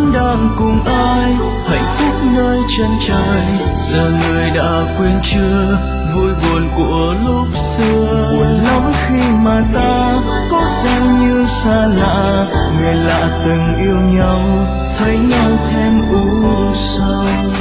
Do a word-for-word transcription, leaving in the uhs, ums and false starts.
vẫn đang cùng ai, hạnh phúc nơi chân trời. Giờ người đã quên chưa vui buồn của lúc xưa. Buồn lắm khi mà ta có xem như xa lạ, người lạ từng yêu nhau thấy nhau thêm u sầu.